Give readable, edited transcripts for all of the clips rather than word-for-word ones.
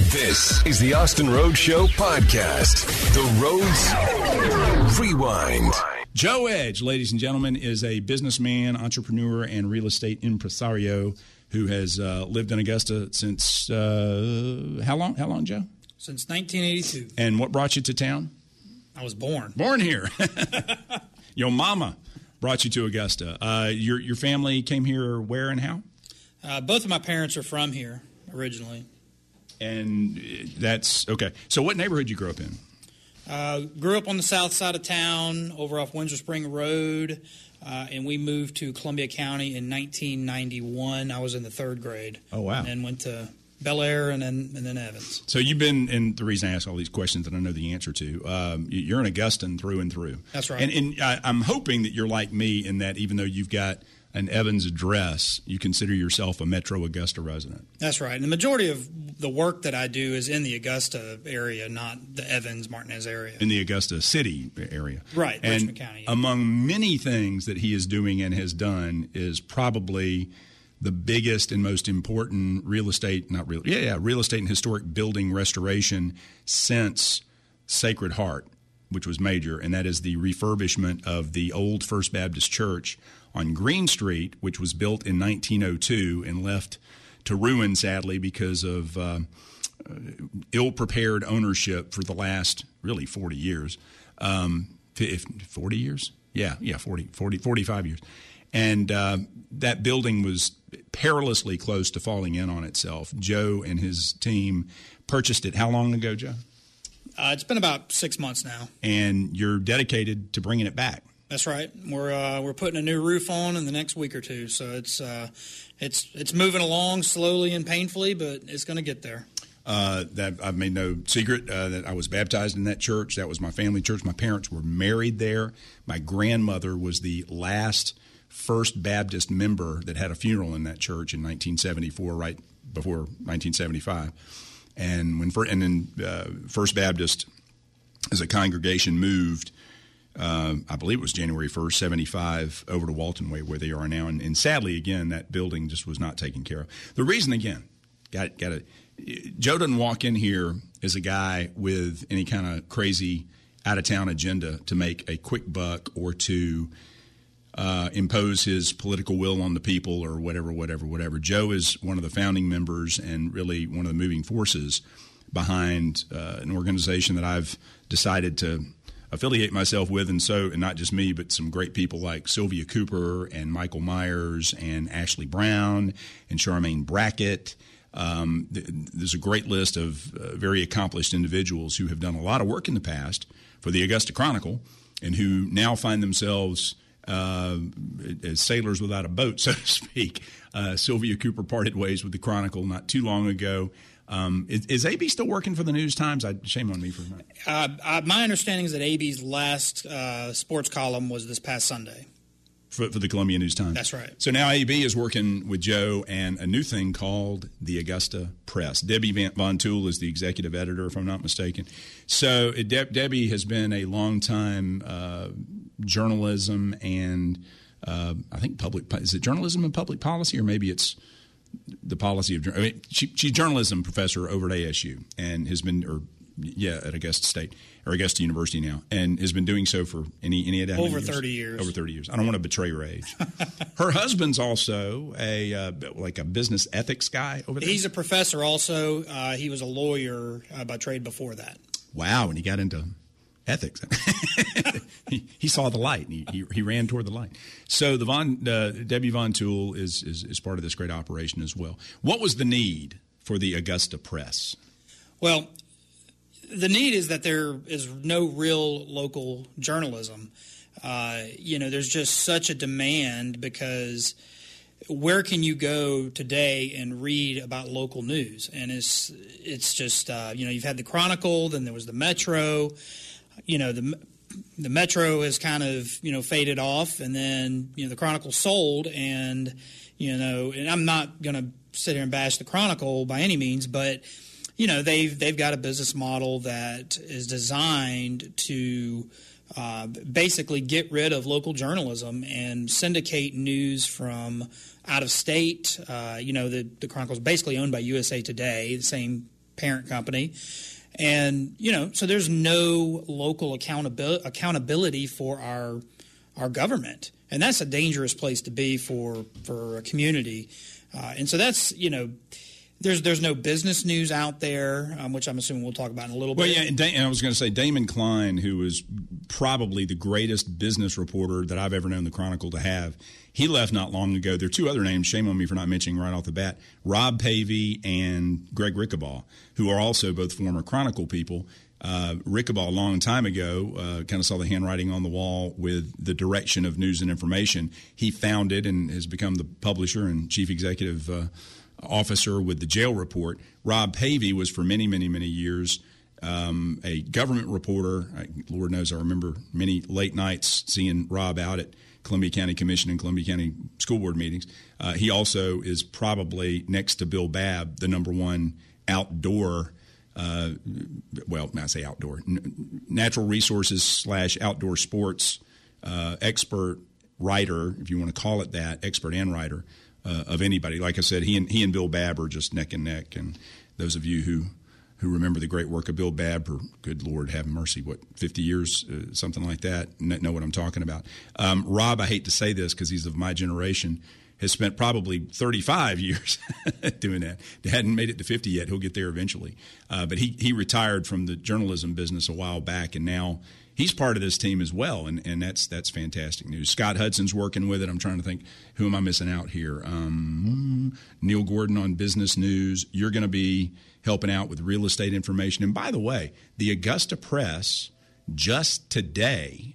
This is the Austin Rhodes Show podcast. The Rhodes Rewind. Joe Edge, ladies and gentlemen, is a businessman, entrepreneur, and real estate impresario who has lived in Augusta since how long? How long, Joe? Since 1982. And what brought you to town? I was born. Born here. Your mama brought you to Augusta. Your family came here where and how? Both of my parents are from here originally. And that's okay. So what neighborhood you grew up in? Grew up on the south side of town, over off Windsor Spring Road, and we moved to Columbia County in 1991. I was in the third grade. Oh, wow. And then went to Bel Air and then Evans. So you've been, and the reason I ask all these questions that I know the answer to, you're an Augustan through and through. That's right. And I'm hoping that you're like me in that even though you've got an Evans address, you consider yourself a Metro Augusta resident. That's right. And the majority of the work that I do is in the Augusta area, not the Evans, Martinez area. In the Augusta City area. Right, and Richmond County. Yeah. Among many things that he is doing and has done is probably the biggest and most important real estate and historic building restoration since Sacred Heart, which was major, and that is the refurbishment of the old First Baptist Church on Green Street, which was built in 1902 and left to ruin, sadly, because of ill-prepared ownership for the last, really, 40 years. 40 years? Yeah, 45 years. And that building was perilously close to falling in on itself. Joe and his team purchased it how long ago, Joe? It's been about 6 months now. And you're dedicated to bringing it back. That's right. We're putting a new roof on in the next week or two, so it's moving along slowly and painfully, but it's going to get there. That I've made no secret that I was baptized in that church. That was my family church. My parents were married there. My grandmother was the last First Baptist member that had a funeral in that church in 1974, right before 1975. And then First Baptist as a congregation moved. I believe it was January 1st, 75, over to Walton Way, where they are now. And sadly, again, that building just was not taken care of. The reason, again, Joe doesn't walk in here as a guy with any kind of crazy out-of-town agenda to make a quick buck or to impose his political will on the people or whatever. Joe is one of the founding members and really one of the moving forces behind an organization that I've decided to affiliate myself with, and not just me, but some great people like Sylvia Cooper and Michael Myers and Ashley Brown and Charmaine Brackett. There's a great list of very accomplished individuals who have done a lot of work in the past for the Augusta Chronicle and who now find themselves as sailors without a boat, so to speak. Sylvia Cooper parted ways with the Chronicle not too long ago. Is AB still working for the News-Times? Shame on me for that. My understanding is that AB's last sports column was this past Sunday. For the Columbia News-Times. That's right. So now AB is working with Joe and a new thing called the Augusta Press. Debbie Von Tool is the executive editor, if I'm not mistaken. So Debbie has been a longtime journalism and I think is it journalism and public policy, or maybe it's the policy of. I mean, she's a journalism professor over at ASU and has been, at Augusta State or Augusta University now, and has been doing so for any over 30 years. Over 30 years. I don't want to betray her age. Her husband's also a business ethics guy over there. He's a professor also. He was a lawyer by trade before that. Wow, and he got into ethics. he saw the light. He ran toward the light. So Debbie Von Tool is part of this great operation as well. What was the need for the Augusta Press? Well, the need is that there is no real local journalism. There's just such a demand because where can you go today and read about local news? And it's just you've had the Chronicle, then there was the Metro. The Metro has kind of faded off, and then the Chronicle sold, and and I'm not going to sit here and bash the Chronicle by any means, but they've got a business model that is designed to basically get rid of local journalism and syndicate news from out of state. The Chronicle is basically owned by USA Today, the same parent company. And, so there's no local accountability for our government. And that's a dangerous place to be for a community. And so that's, there's no business news out there, which I'm assuming we'll talk about in a little bit. Well, yeah, and I was going to say Damon Klein, who was probably the greatest business reporter that I've ever known the Chronicle to have, he left not long ago. There are two other names, shame on me for not mentioning right off the bat, Rob Pavey and Greg Rickabaugh, who are also both former Chronicle people. Rickabaugh, a long time ago, kind of saw the handwriting on the wall with the direction of News and Information. He founded and has become the publisher and chief executive officer with the Jail Report. Rob Pavey was for many, many, many years a government reporter. Lord knows I remember many late nights seeing Rob out at Columbia County Commission and Columbia County School Board meetings. He also is probably, next to Bill Babb, the number one outdoor well, I say outdoor, natural resources / outdoor sports expert writer, if you want to call it that, expert and writer of anybody. Like I said, he and Bill Babb are just neck and neck. And those of you who remember the great work of Bill Babb for, good Lord, have mercy, 50 years, something like that, know what I'm talking about. Rob, I hate to say this because he's of my generation, has spent probably 35 years doing that. He hadn't made it to 50 yet. He'll get there eventually. But he retired from the journalism business a while back, and now he's part of this team as well, and that's fantastic news. Scott Hudson's working with it. I'm trying to think, who am I missing out here? Neil Gordon on Business News. You're going to be helping out with real estate information. And by the way, the Augusta Press just today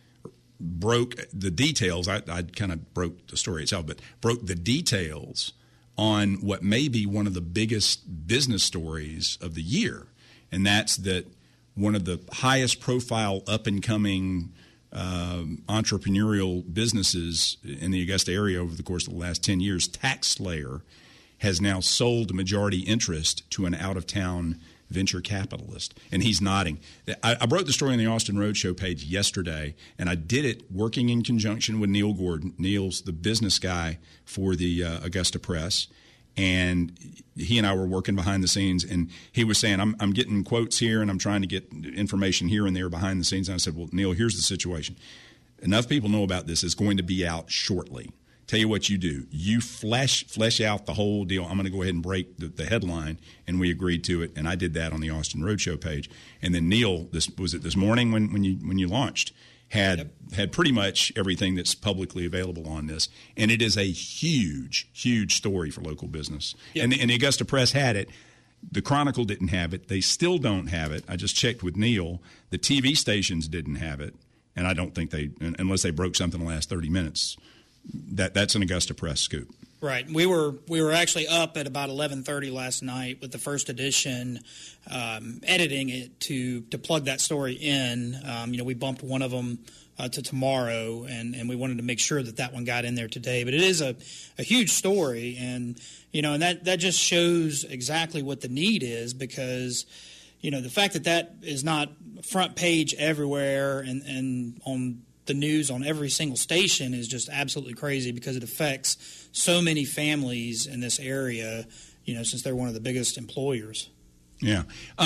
broke the details. I kind of broke the story itself, but broke the details on what may be one of the biggest business stories of the year, and that's that one of the highest profile up-and-coming entrepreneurial businesses in the Augusta area over the course of the last 10 years, TaxSlayer, has now sold a majority interest to an out-of-town venture capitalist. And he's nodding. I broke the story on the Austin Roadshow page yesterday, and I did it working in conjunction with Neil Gordon. Neil's the business guy for the Augusta Press. And he and I were working behind the scenes, and he was saying, I'm getting quotes here, and I'm trying to get information here and there behind the scenes. And I said, well, Neil, here's the situation. Enough people know about this. It's going to be out shortly. Tell you what you do. You flesh out the whole deal. I'm going to go ahead and break the headline, and we agreed to it. And I did that on the Austin Roadshow page. And then Neil, this morning when you launched, had pretty much everything that's publicly available on this. And it is a huge, huge story for local business. Yep. And the Augusta Press had it. The Chronicle didn't have it. They still don't have it. I just checked with Neil. The TV stations didn't have it. And I don't think unless they broke something in the last 30 minutes, that's an Augusta Press scoop. Right. We were actually up at about 11:30 last night with the first edition, editing it to plug that story in. We bumped one of them to tomorrow, and we wanted to make sure that one got in there today. But it is a huge story, and and that just shows exactly what the need is, because the fact that is not front page everywhere and on the news on every single station is just absolutely crazy, because it affects so many families in this area, since they're one of the biggest employers. Yeah.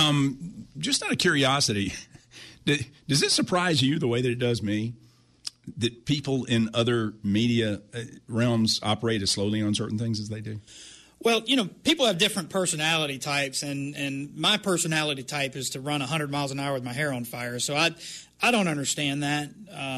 Just out of curiosity, does it surprise you the way that it does me that people in other media realms operate as slowly on certain things as they do? Well, people have different personality types, and my personality type is to run 100 miles an hour with my hair on fire. So I don't understand that.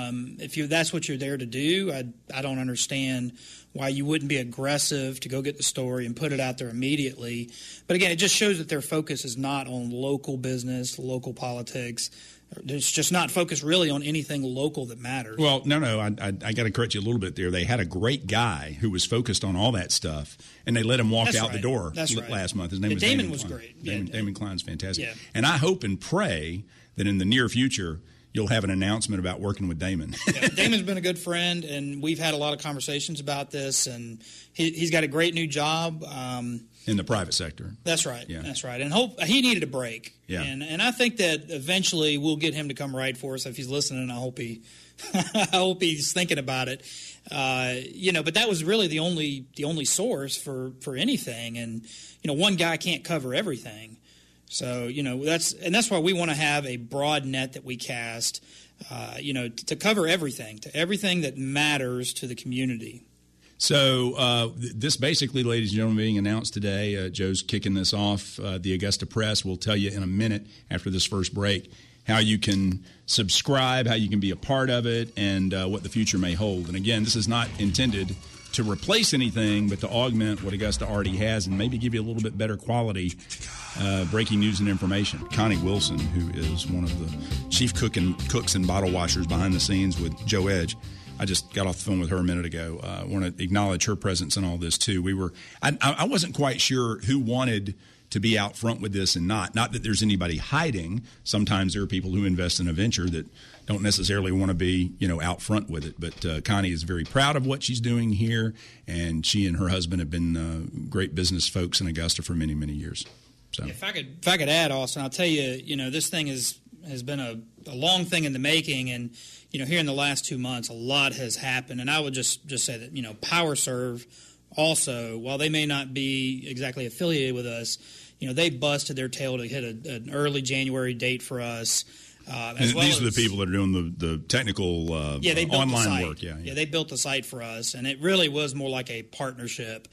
If that's what you're there to do, I don't understand why you wouldn't be aggressive to go get the story and put it out there immediately. But again, it just shows that their focus is not on local business, local politics. It's just not focused really on anything local that matters. Well, no, I got to correct you a little bit there. They had a great guy who was focused on all that stuff, and they let him walk out the door last month. His name was Damon was great. Damon Klein's fantastic. Yeah. And I hope and pray that in the near future you'll have an announcement about working with Damon. Yeah, Damon's been a good friend, and we've had a lot of conversations about this, and he's got a great new job. In the private sector. That's right. Yeah. That's right. And he needed a break. Yeah. And I think that eventually we'll get him to come write for us. If he's listening, I hope he's thinking about it. But that was really the only source for anything. And one guy can't cover everything. So, that's why we want to have a broad net that we cast, to cover everything, that matters to the community. So this basically, ladies and gentlemen, being announced today. Joe's kicking this off. The Augusta Press will tell you in a minute after this first break how you can subscribe, how you can be a part of it, and what the future may hold. And again, this is not intended to replace anything, but to augment what Augusta already has and maybe give you a little bit better quality breaking news and information. Connie Wilson, who is one of the chief cooks and bottle washers behind the scenes with Joe Edge. I just got off the phone with her a minute ago. I want to acknowledge her presence in all this, too. I wasn't quite sure who wanted to be out front with this and not. Not that there's anybody hiding. Sometimes there are people who invest in a venture that don't necessarily want to be, out front with it. But Connie is very proud of what she's doing here, and she and her husband have been great business folks in Augusta for many, many years. So, if I could add, Austin, I'll tell you, this thing has been a long thing in the making, and here in the last 2 months, a lot has happened. And I would just say that PowerServe also, while they may not be exactly affiliated with us, they busted their tail to hit an early January date for us. These are the people that are doing the technical they built online the work. Yeah, they built the site for us, and it really was more like a partnership.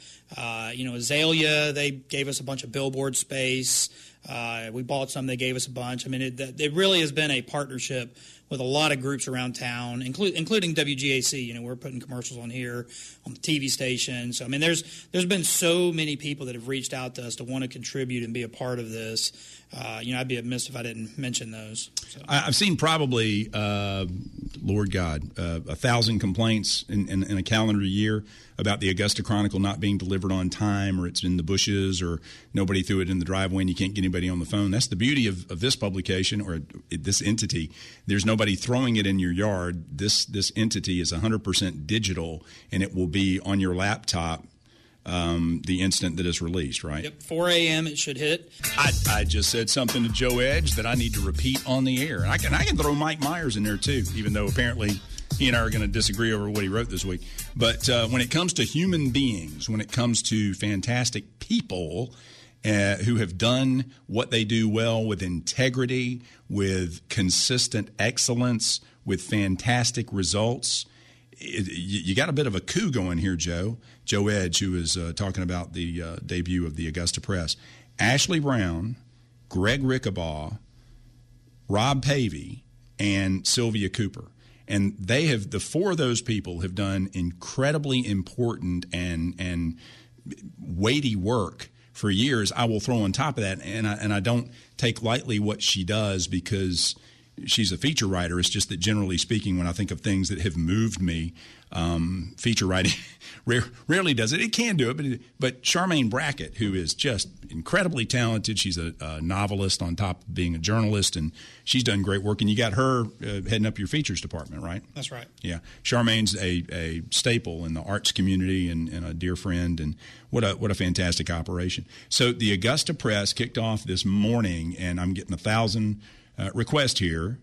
Azalea, they gave us a bunch of billboard space. We bought some; they gave us a bunch. I mean, it really has been a partnership with a lot of groups around town, including WGAC. We're putting commercials on here on the TV station. So, I mean, there's been so many people that have reached out to us to want to contribute and be a part of this. I'd be amiss if I didn't mention those. So. I've seen probably, Lord God, 1,000 complaints in a calendar year about the Augusta Chronicle not being delivered on time, or it's in the bushes, or nobody threw it in the driveway and you can't get anybody on the phone. That's the beauty of this publication or this entity. There's nobody throwing it in your yard. This entity is 100% digital, and it will be on your laptop the instant that it's released, right? Yep, 4 a.m. it should hit. I just said something to Joe Edge that I need to repeat on the air. And I can throw Mike Myers in there, too, even though apparently he and I are going to disagree over what he wrote this week. But when it comes to human beings, when it comes to fantastic people who have done what they do well with integrity, with consistent excellence, with fantastic results, you got a bit of a coup going here, Joe. Joe Edge, who is talking about the debut of the Augusta Press. Ashley Brown, Greg Rickabaugh, Rob Pavey, and Sylvia Cooper. And the four of those people have done incredibly important and weighty work for years. I will throw on top of that, and I don't take lightly what she does because she's a feature writer. It's just that generally speaking, when I think of things that have moved me, feature writing rarely does it. It can do it, but Charmaine Brackett, who is just incredibly talented, she's a novelist on top of being a journalist, and she's done great work. And you got her heading up your features department, right? That's right. Yeah, Charmaine's a staple in the arts community and a dear friend, and what a fantastic operation. So the Augusta Press kicked off this morning, and I'm getting 1,000. Request here.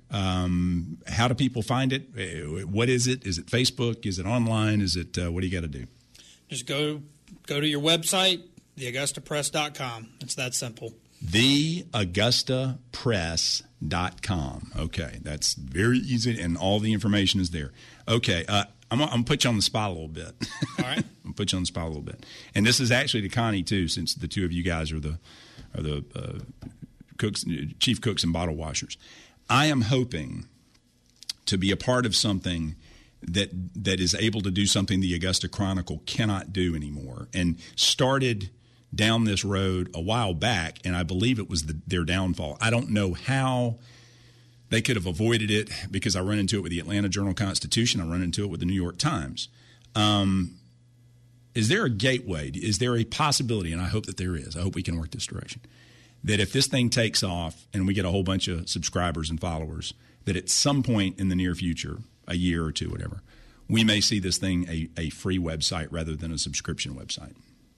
How do people find it? What is it? Is it Facebook? Is it online? Is it what do you got to do? Just go to your website, theaugustapress.com. It's that simple. Theaugustapress.com. Okay, that's very easy, and all the information is there. Okay, I'm going to put you on the spot a little bit. All right. I'm going to put you on the spot a little bit. And this is actually to Connie, too, since the two of you guys are the cooks, chief cooks and bottle washers. I am hoping to be a part of something that is able to do something the Augusta Chronicle cannot do anymore, and started down this road a while back, and I believe it was their downfall. I don't know how they could have avoided it, because I run into it with the Atlanta Journal-Constitution. I run into it with the New York Times. Is there a gateway? Is there a possibility, and I hope that there is, I hope we can work this direction, that if this thing takes off and we get a whole bunch of subscribers and followers, that at some point in the near future, a year or two, whatever, we may see this thing a free website rather than a subscription website?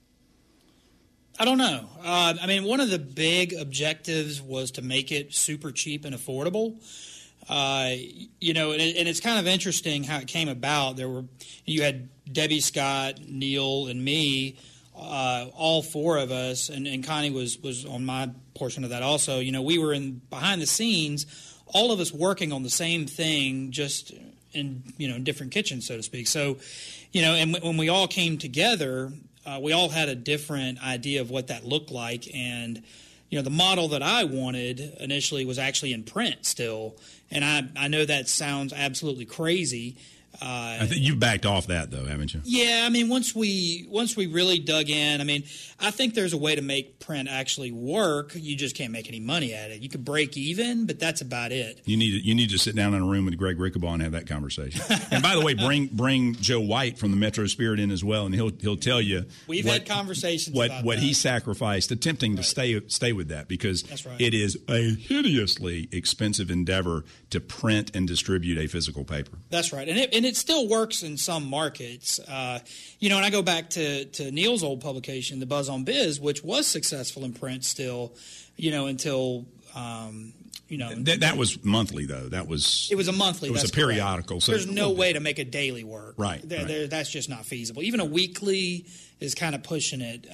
I don't know. I mean, one of the big objectives was to make it super cheap and affordable. And it's kind of interesting how it came about. You had Debbie Scott, Neil, and me all four of us, and Connie was on my portion of that also. We were behind the scenes, all of us working on the same thing, just in different kitchens, so to speak. So, and when we all came together, we all had a different idea of what that looked like, and the model that I wanted initially was actually in print still, and I know that sounds absolutely crazy. I think you've backed off that, though, haven't you? Yeah, I mean, once we really dug in, I think there's a way to make print actually work. You just can't make any money at it. You could break even, but that's about it. You need to sit down in a room with Greg Rickabaugh and have that conversation. And by the way, bring Joe White from the Metro Spirit in as well, and he'll tell you we've had conversations about what that. he sacrificed, attempting to stay with that, because That's right. It is a hideously expensive endeavor to print and distribute a physical paper. That's right, and it still works in some markets. And I go back to Neil's old publication, The Buzz on Biz, which was successful in print still, until that was monthly, though. It was a monthly. It was a periodical. So there's no way to make a daily work. Right. That's just not feasible. Even a weekly is kind of pushing it.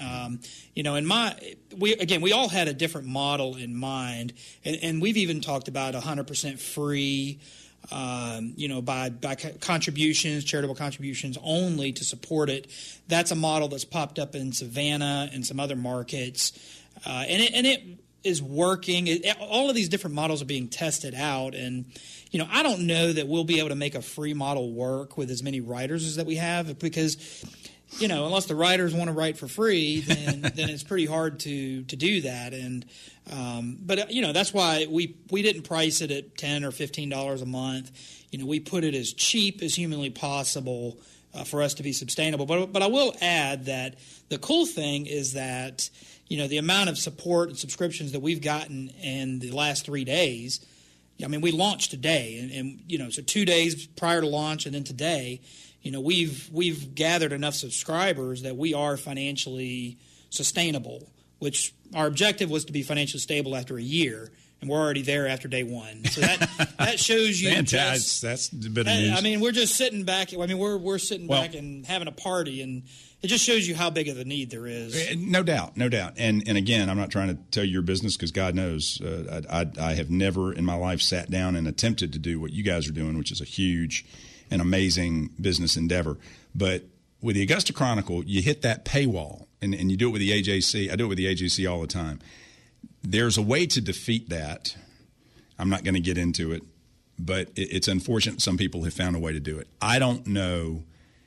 We all had a different model in mind, and we've even talked about 100% free. By contributions, charitable contributions only to support it. That's a model that's popped up in Savannah and some other markets, and it is working. All of these different models are being tested out, and I don't know that we'll be able to make a free model work with as many writers as that we have, because unless the writers want to write for free, then it's pretty hard to do that. And but that's why we didn't price it at $10 or $15 a month. We put it as cheap as humanly possible for us to be sustainable. But I will add that the cool thing is that the amount of support and subscriptions that we've gotten in the last 3 days. We launched today, and so 2 days prior to launch, and then today. We've gathered enough subscribers that we are financially sustainable, which our objective was to be financially stable after a year, and we're already there after day one. So that shows you. Fantastic. That's a bit of news. We're just sitting back. We're sitting back and having a party, and it just shows you how big of a need there is. No doubt. And again, I'm not trying to tell you your business, because God knows I have never in my life sat down and attempted to do what you guys are doing, which is a huge an amazing business endeavor. But with the Augusta Chronicle, you hit that paywall, and you do it with the AJC. I do it with the AJC all the time. There's a way to defeat that. I'm not going to get into it, but it's unfortunate some people have found a way to do it. I don't know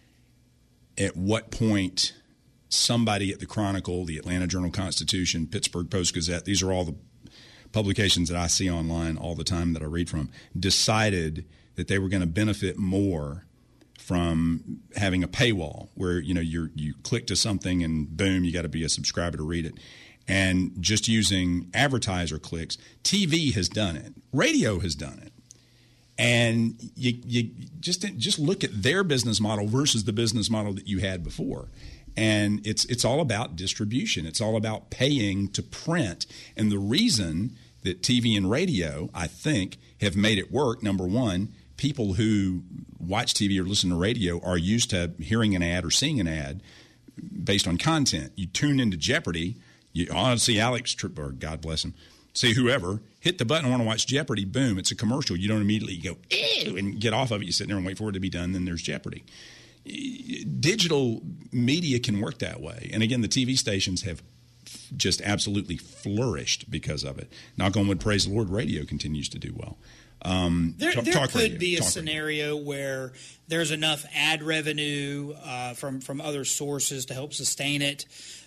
at what point somebody at the Chronicle, the Atlanta Journal-Constitution, Pittsburgh Post-Gazette, these are all the publications that I see online all the time that I read from, decided that they were going to benefit more from having a paywall where you click to something and boom, you got to be a subscriber to read it, and just using advertiser clicks. TV has done it, radio has done it, and you just look at their business model versus the business model that you had before. And it's all about distribution. It's all about paying to print. And the reason that TV and radio, I think, have made it work, number one, people who watch TV or listen to radio are used to hearing an ad or seeing an ad based on content. You tune into Jeopardy, you want to see Alex, or God bless him, see whoever, hit the button, I want to watch Jeopardy, boom, it's a commercial. You don't immediately go, ew, and get off of it. You sit there and wait for it to be done, then there's Jeopardy. Digital media can work that way. And again, the TV stations have just absolutely flourished because of it. Knock on wood, praise the Lord, radio continues to do well. There could be a scenario where there's enough ad revenue from other sources to help sustain it,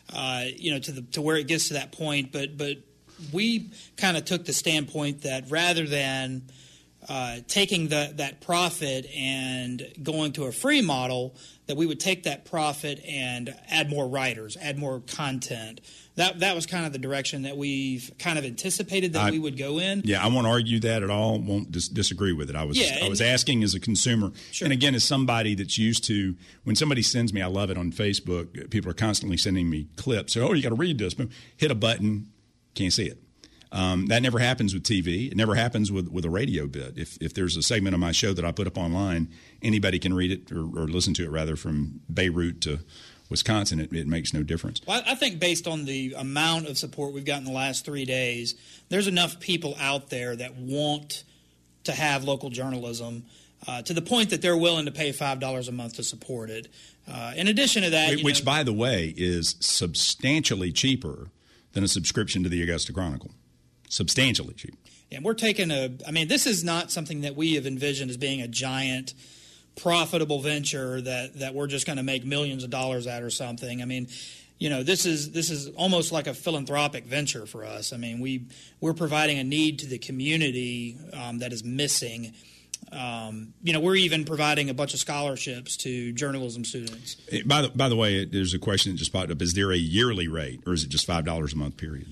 to where it gets to that point. But we kind of took the standpoint that rather than taking that profit and going to a free model, that we would take that profit and add more writers, add more content. That was kind of the direction that we've kind of anticipated that we would go in. Yeah, I won't argue that at all. Won't disagree with it. I was asking as a consumer, sure. And again, as somebody that's used to, when somebody sends me, I love it on Facebook. People are constantly sending me clips. So, you got to read this. Hit a button, can't see it. That never happens with TV. It never happens with a radio bit. If there's a segment of my show that I put up online, anybody can read it or listen to it rather, from Beirut to Wisconsin, it makes no difference. Well, I think based on the amount of support we've gotten the last 3 days, there's enough people out there that want to have local journalism to the point that they're willing to pay $5 a month to support it. In addition to that, which, by the way, is substantially cheaper than a subscription to the Augusta Chronicle. Substantially cheaper. And we're taking this is not something that we have envisioned as being a giant, profitable venture that we're just going to make millions of dollars at or something. I mean, this is almost like a philanthropic venture for us. I mean, we're providing a need to the community that is missing. We're even providing a bunch of scholarships to journalism students. By the way, there's a question that just popped up. Is there a yearly rate, or is it just $5 a month, period?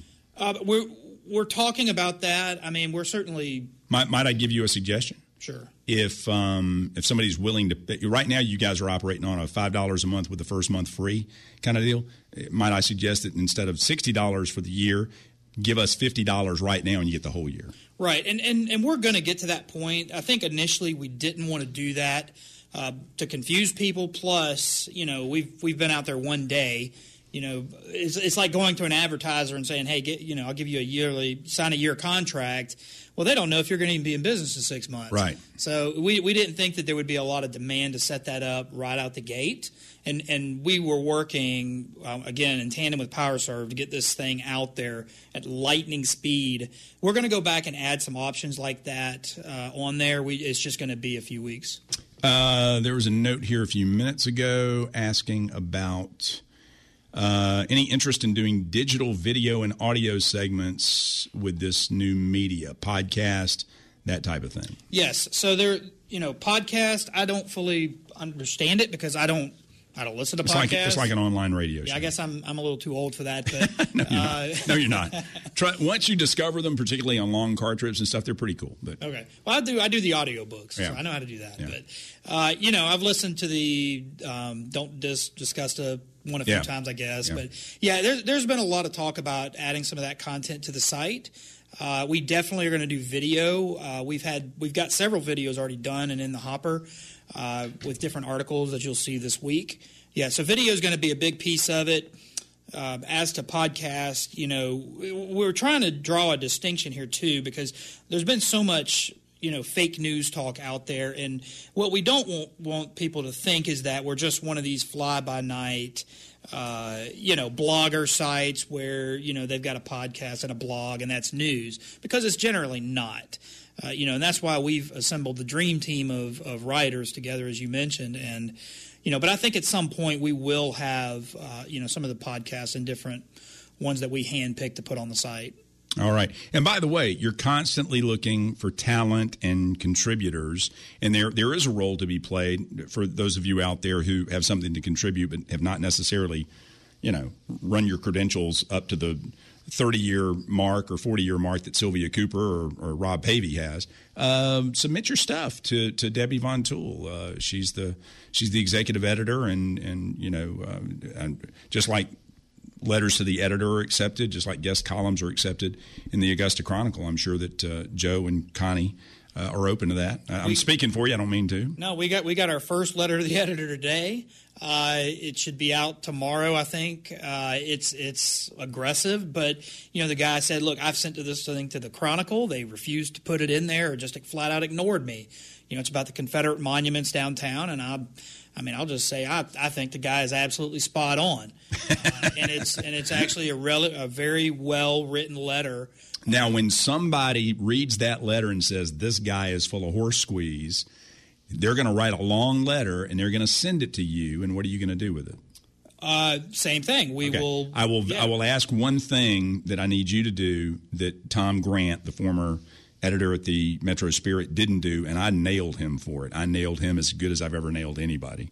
We're talking about that. I mean, we're certainly... Might I give you a suggestion? Sure. If somebody's willing to... Right now, you guys are operating on a $5 a month with the first month free kind of deal. Might I suggest that instead of $60 for the year, give us $50 right now and you get the whole year? Right. And we're going to get to that point. I think initially we didn't want to do that to confuse people. Plus, we've been out there one day. It's like going to an advertiser and saying, hey, I'll give you sign a year contract. Well, they don't know if you're going to even be in business in 6 months. Right. So we didn't think that there would be a lot of demand to set that up right out the gate. And we were working, again, in tandem with PowerServe to get this thing out there at lightning speed. We're going to go back and add some options like that on there. It's just going to be a few weeks. There was a note here a few minutes ago asking about... any interest in doing digital video and audio segments with this new media, podcast, that type of thing? Yes. So podcast, I don't fully understand it because I don't listen to podcasts. It's like an online radio show. Yeah, I guess I'm a little too old for that. But No, you're not. Once you discover them, particularly on long car trips and stuff, they're pretty cool. But okay. Well, I do the audiobooks, so I know how to do that. Yeah. But I've listened to the Don't Discuss one a few times, I guess. Yeah. But there's been a lot of talk about adding some of that content to the site. We definitely are going to do video. We've got several videos already done and in the hopper with different articles that you'll see this week. Yeah, so video is going to be a big piece of it. As to podcast, we're trying to draw a distinction here too because there's been so much fake news talk out there, and what we don't want people to think is that we're just one of these fly-by-night, blogger sites where they've got a podcast and a blog and that's news, because it's generally not. And that's why we've assembled the dream team of writers together, as you mentioned, and but I think at some point we will have some of the podcasts and different ones that we handpick to put on the site. All right. And by the way, you're constantly looking for talent and contributors, and there is a role to be played for those of you out there who have something to contribute but have not necessarily, run your credentials up to the 30-year mark or 40-year mark that Sylvia Cooper or Rob Pavey has. Submit your stuff to Debbie Von Toole. She's the executive editor, and just like letters to the editor are accepted, just like guest columns are accepted in the Augusta Chronicle. I'm sure that Joe and Connie are open to that. I'm speaking for you. I don't mean to. No, we got our first letter to the editor today. It should be out tomorrow, I think. It's aggressive, but the guy said, "Look, I've sent this thing to the Chronicle. They refused to put it in there, or just flat out ignored me. It's about the Confederate monuments downtown, and I'll just say I think the guy is absolutely spot on, and it's actually a very well written letter." Now, when somebody reads that letter and says this guy is full of horse squeeze, they're going to write a long letter and they're going to send it to you. And what are you going to do with it? Same thing. I will ask one thing that I need you to do that Tom Grant, the former editor at the Metro Spirit, didn't do, and I nailed him for it. I nailed him as good as I've ever nailed anybody.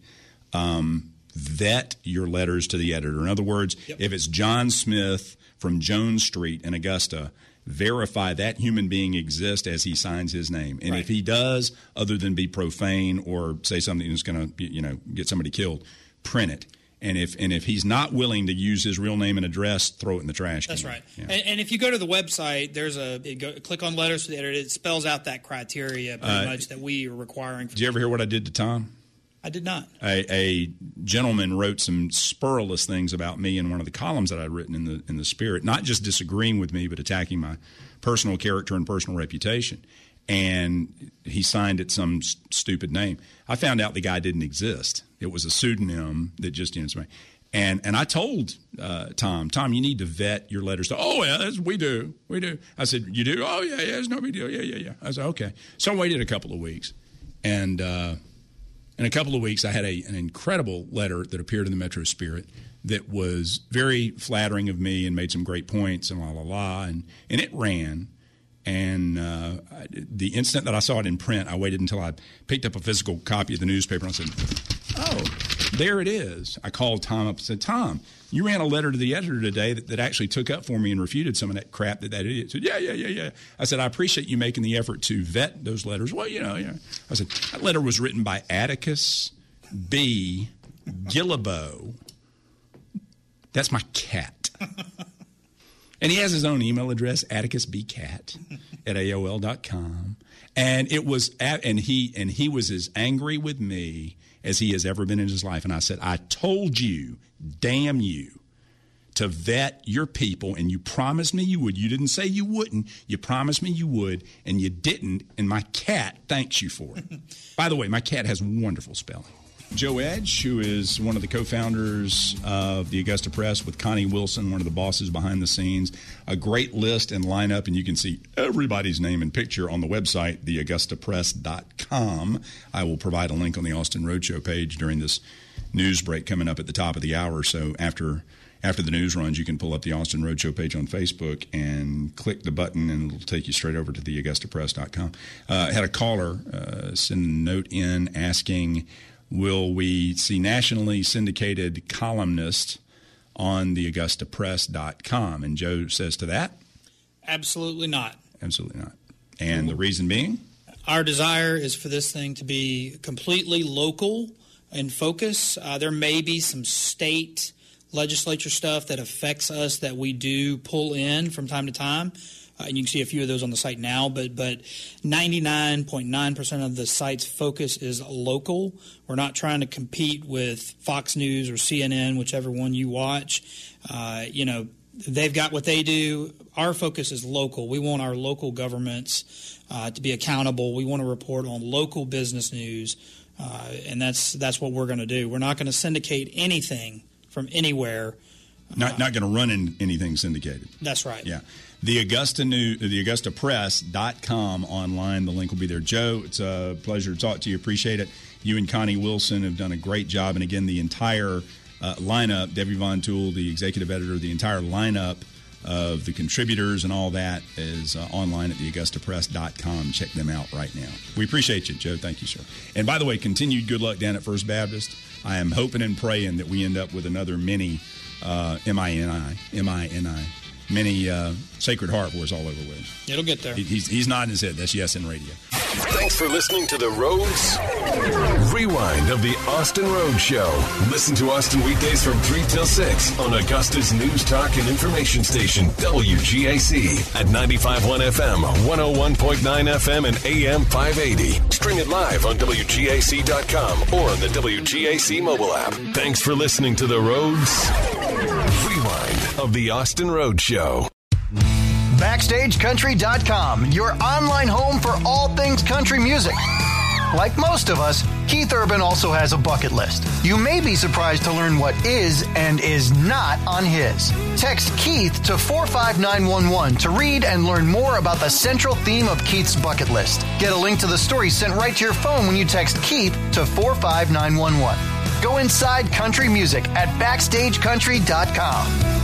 Vet your letters to the editor. In other words, if it's John Smith from Jones Street in Augusta, verify that human being exists as he signs his name. And if he does, other than be profane or say something that's going to get somebody killed, print it. And if he's not willing to use his real name and address, throw it in the trash can. That's right. Yeah. And if you go to the website, click on letters to the editor. It spells out that criteria pretty much that we are requiring. Did you ever hear what I did to Tom? I did not. A gentleman wrote some scurrilous things about me in one of the columns that I'd written in the Spirit, not just disagreeing with me, but attacking my personal character and personal reputation. And he signed it some stupid name. I found out the guy didn't exist. It was a pseudonym that just, And I told Tom, you need to vet your letters. Oh, yeah, we do. I said, you do? Oh, yeah, it's no big deal. Yeah. I said, okay. So I waited a couple of weeks. And in a couple of weeks, I had an incredible letter that appeared in the Metro Spirit that was very flattering of me and made some great points and and it ran. And the instant that I saw it in print, I waited until I picked up a physical copy of the newspaper and I said, oh, there it is. I called Tom up and said, Tom, you ran a letter to the editor today that actually took up for me and refuted some of that crap that idiot said. Yeah. I said, I appreciate you making the effort to vet those letters. Well, I said, that letter was written by Atticus B. Gillibo. That's my cat. And he has his own email address, atticusbcat@aol.com. And it was and he was as angry with me as he has ever been in his life. And I said, I told you, damn you, to vet your people, and you promised me you would. You didn't say you wouldn't. You promised me you would, and you didn't, and my cat thanks you for it. By the way, my cat has wonderful spelling. Joe Edge, who is one of the co-founders of the Augusta Press with Connie Wilson, one of the bosses behind the scenes. A great list and lineup, and you can see everybody's name and picture on the website, theaugustapress.com. I will provide a link on the Austin Roadshow page during this news break coming up at the top of the hour. So after the news runs, you can pull up the Austin Roadshow page on Facebook and click the button, and it'll take you straight over to theaugustapress.com. I had a caller send a note in asking, will we see nationally syndicated columnists on theaugustapress.com? And Joe says to that? Absolutely not. Absolutely not. And the reason being? Our desire is for this thing to be completely local in focus. There may be some state legislature stuff that affects us that we do pull in from time to time. And you can see a few of those on the site now, but 99.9% of the site's focus is local. We're not trying to compete with Fox News or CNN, whichever one you watch. They've got what they do. Our focus is local. We want our local governments to be accountable. We want to report on local business news, and that's what we're going to do. We're not going to syndicate anything from anywhere. Not going to run in anything syndicated. That's right. Yeah. theaugustapress.com online. The link will be there. Joe, it's a pleasure to talk to you. Appreciate it. You and Connie Wilson have done a great job. And again, the entire lineup, Debbie Von Toole, the executive editor, the entire lineup of the contributors and all that is online at theaugustapress.com. Check them out right now. We appreciate you, Joe. Thank you, sir. And by the way, continued good luck down at First Baptist. I am hoping and praying that we end up with another mini M-I-N-I, mini Sacred Heart wars all over with. It'll get there. He's nodding his head. That's yes in radio. Thanks for listening to the Rhodes Rewind of the Austin Rhodes Show. Listen to Austin weekdays from 3 till 6 on Augusta's News Talk and Information Station, WGAC, at 95.1 FM, 101.9 FM, and AM 580. Stream it live on WGAC.com or on the WGAC mobile app. Thanks for listening to the Rhodes Rewind of the Austin Rhodes Show. BackstageCountry.com, your online home for all things country music. Like most of us, Keith Urban also has a bucket list. You may be surprised to learn what is and is not on his. Text Keith to 45911 to read and learn more about the central theme of Keith's bucket list. Get a link to the story sent right to your phone when you text Keith to 45911. Go inside country music at BackstageCountry.com.